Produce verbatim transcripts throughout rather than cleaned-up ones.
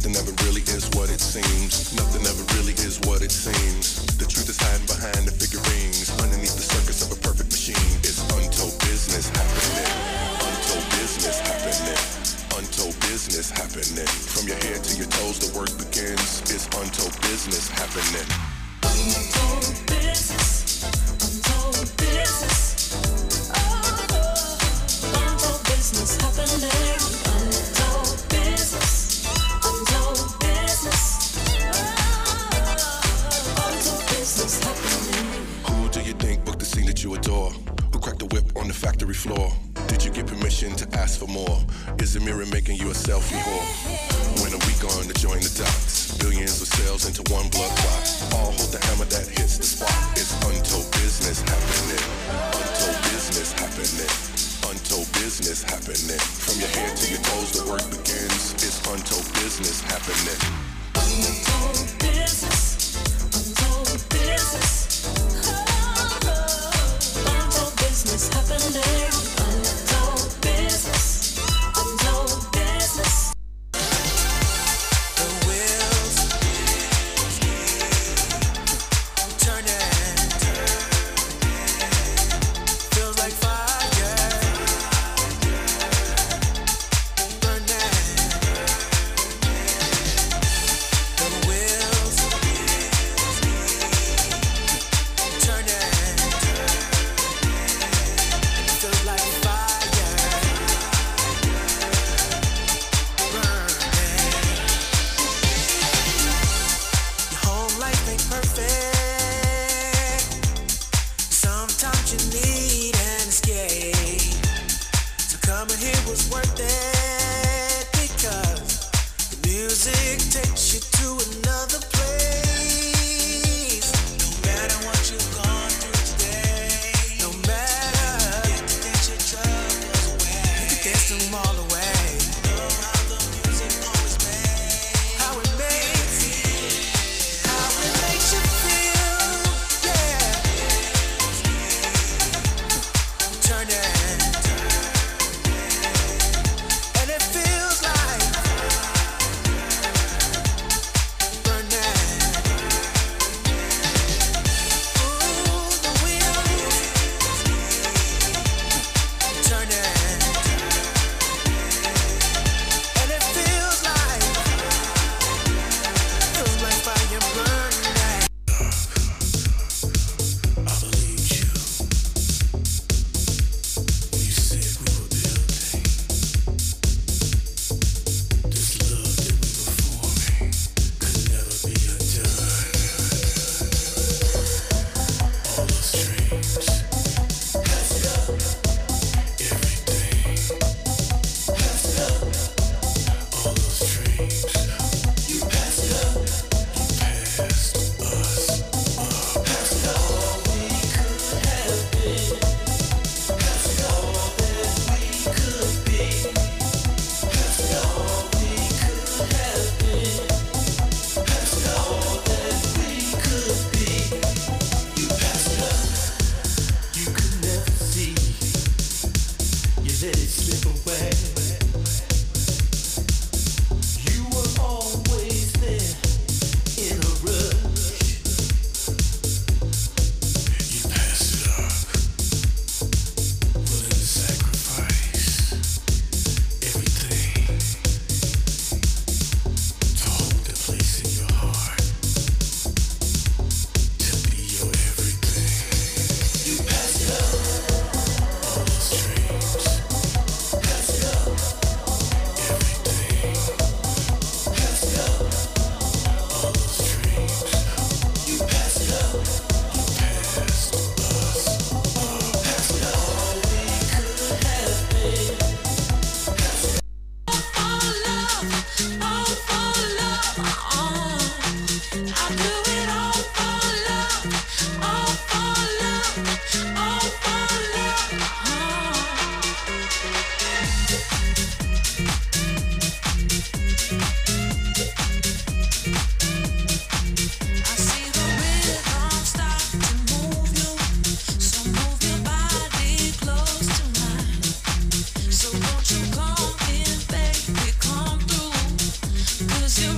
Nothing ever really is what it seems. Nothing ever really is what it seems. The truth is hiding behind the figurines. Underneath the circus of a perfect machine. It's untold business happening. Untold business happening. Untold business happening. From your head to your toes, the work begins. It's untold business happening. Untold business. Untold business. Oh, untold business happening. Untold business. Untold business. Oh, untold business happening. Who do you think booked the scene that you adore? Who cracked the whip on the factory floor? Did you get permission to ask for more? Is the mirror making you a selfie whore? When are we going to join the dots? Billions of cells into one blood clot. All hold the hammer that hits the spot. It's untold business happening. Untold business happening. Untold business happening. From your head to your toes, the work begins. It's untold business happening. Untold business. Untold business. Oh, untold business happening. Untold business. Untold business. The wheels turning, feels like fire burning. The wheels turning, feels like fire burning. Your home life ain't perfect. Sometimes you need an escape. So coming here was worth it because the music takes you to another place. No matter what you've gone through today, no matter, you can dance your troubles away. You can dance them all away. Know how the music always makes, how it makes, how it makes you feel, yeah. Turning, and it feels like burning.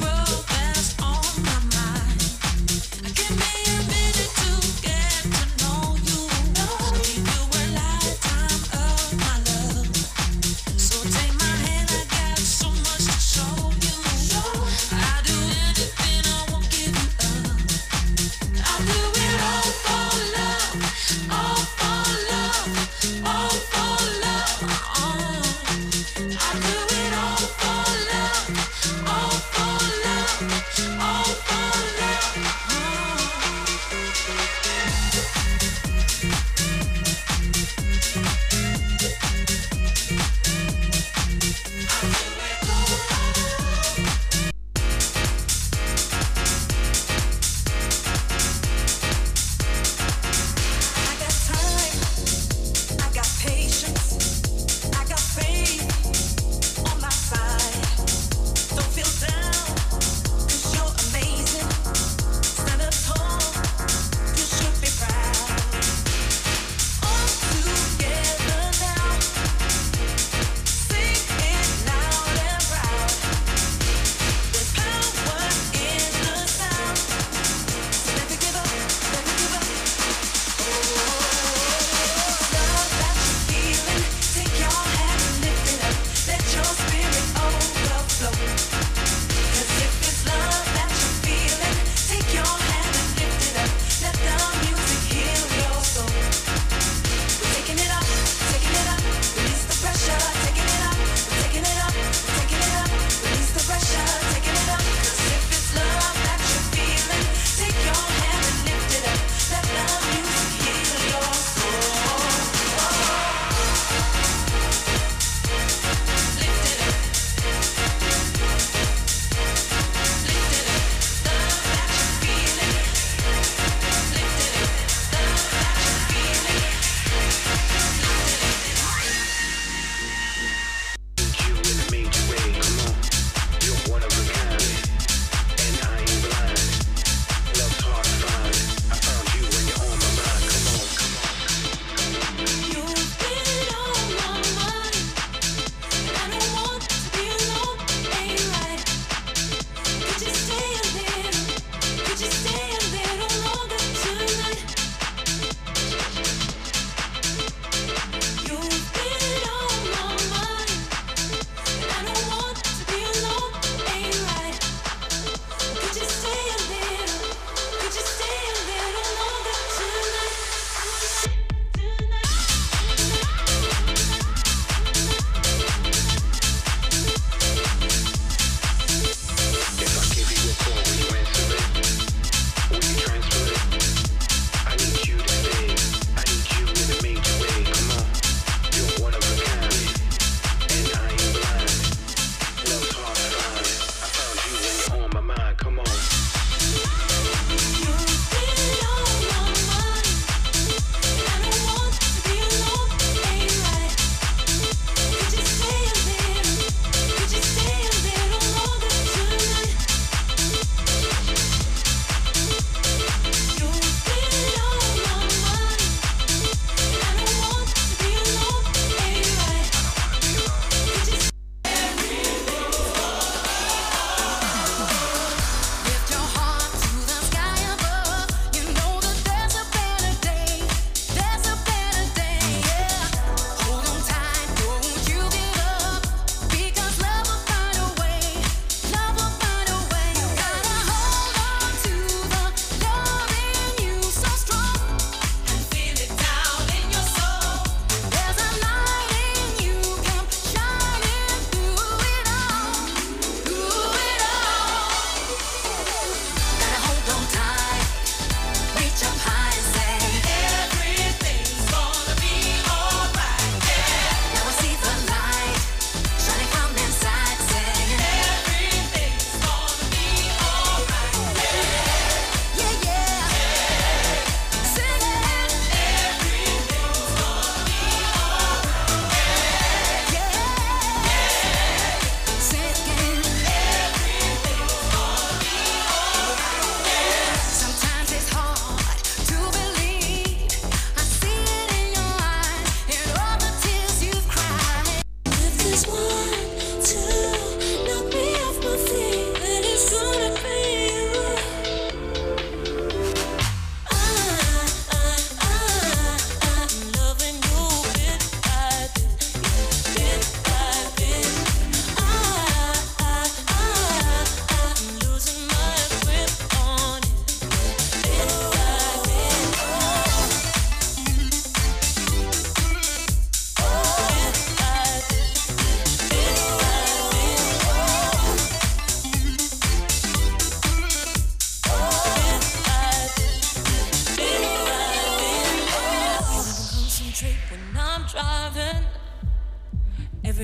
All for love.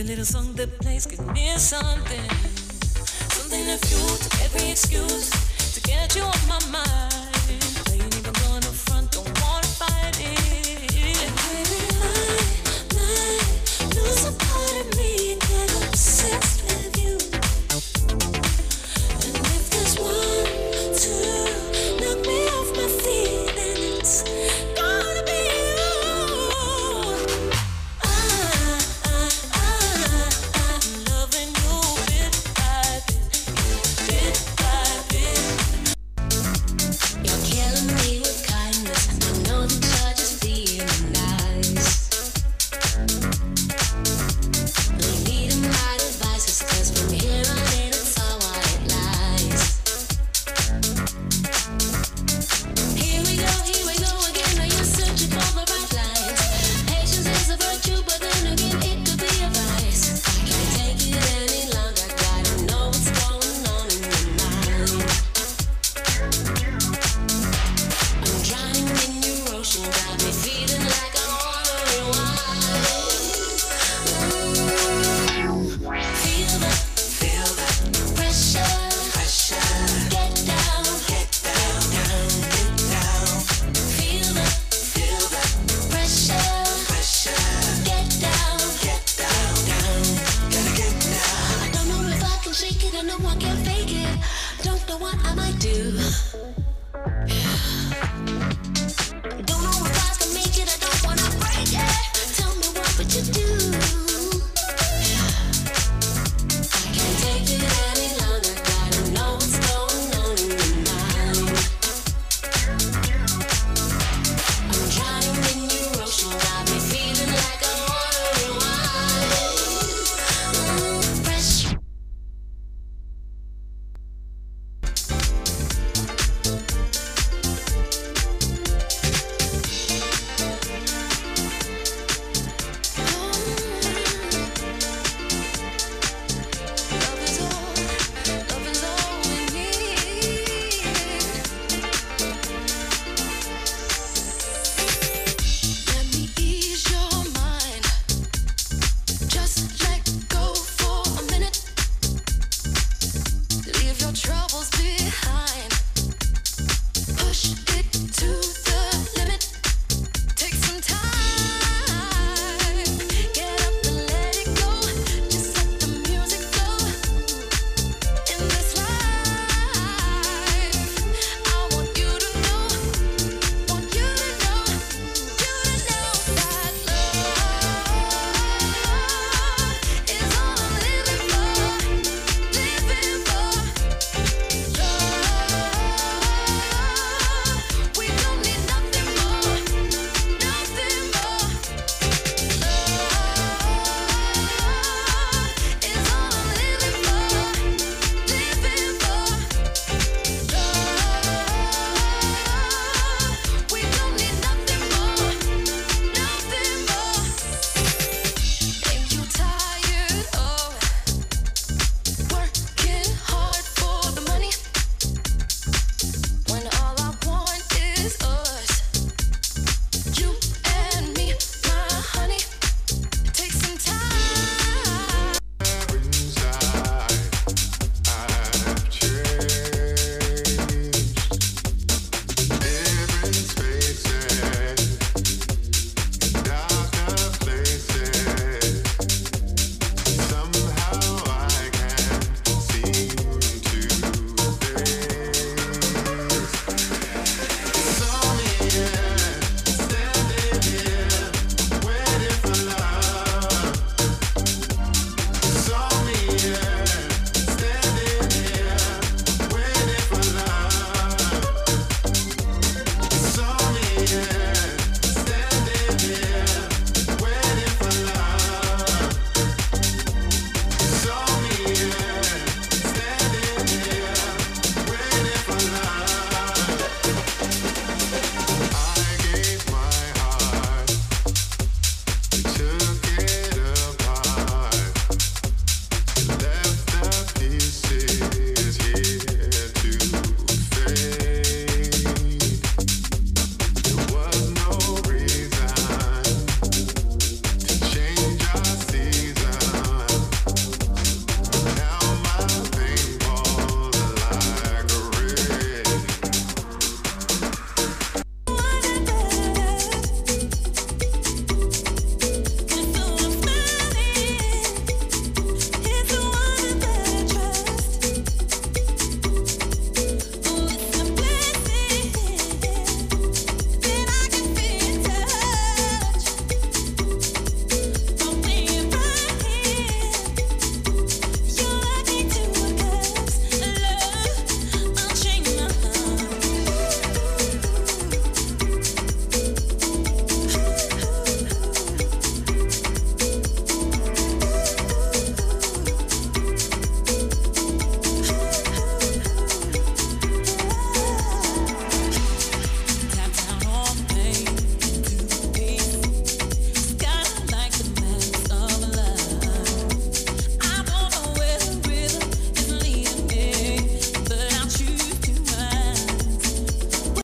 Every little song that plays could mean something. Something that fuels every excuse to get you on my mind. I ain't even gonna front, don't wanna fight it. And baby, I might lose a part of me and get obsessed with you. And if there's one, two, knock me off my feet, then it's gonna be you. I, I, I, I'm loving you bit by bit, bit by bit. You're killing me with kindness. I know that you're just being nice. No need of my devices, 'cause from here on in it's all white lies. Here we go, here we go again. Now you're searching for the right lines. Patience is a virtue, but then again it could be a vice. I can't take it any longer. Gotta know what's going on in your mind. I'm drowning in your ocean, got me feeling like I wanna rewind. Feel the, feel the pressure, pressure. Get down, get down, down, get down. Feel the, feel the pressure, pressure. Get down, get down, down, gotta get down. I don't know if I can shake it, I know I can't fake it. I don't know what I might do.